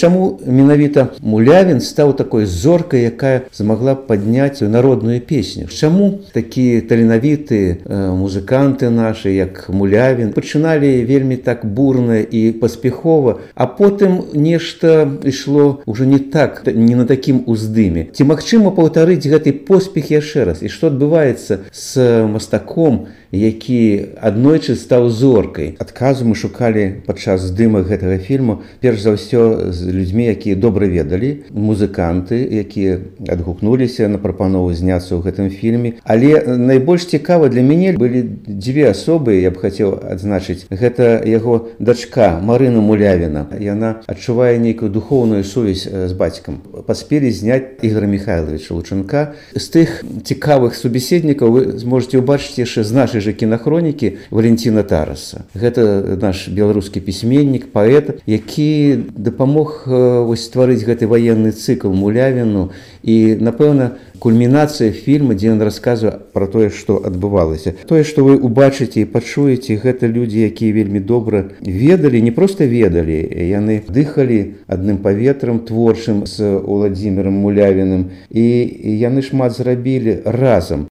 Чаму менавіта Мулявін стаў такой зоркай, якая змагла падняць народную песню? Чаму такія таленавітыя музыканты нашы, як Мулявін, пачыналі вельмі так бурна і паспяхова, а потым нешта ішло ўжо не так, не на такім уздыме? Ці магчыма паўтарыць гэты поспех яшчэ раз? І што адбываецца з мастаком, які аднойчы стаў зоркай? Адказу мы шукалі падчас здымак гэтага фільму перш за ўсё з людзьмі, якія добра ведалі, музыканты, якія адгукнуліся на прапанову зняцца ў гэтым фільме. Але найбольш цікава для мяне былі дзве асобы, я б хацеў адзначыць. Гэта яго дачка Марына Мулявіна. Яна адчувае нейкую духоўную сувязь з бацькам. Паспелі зняць Ігора Михайловича Лучынка. З тых цікавых субеседнікаў вы зможаце ўбачыць яшчэ з нашай жа кінахронікі Валентина Тараса. Гэта наш беларускі пісьменнік, паэт, які дапамог стварыць гэты ваенны цыкл Мулявіну. І, напэўна, кульмінацыя фільма, дзе ён расказвае пра тое, што адбывалася. Тое, што вы ўбачыце і пачуеце, гэта людзі, якія вельмі добра ведалі, не проста ведалі, яны дыхалі адным паветрам творчым з Уладзімірам Мулявіным, і яны шмат зрабілі разам.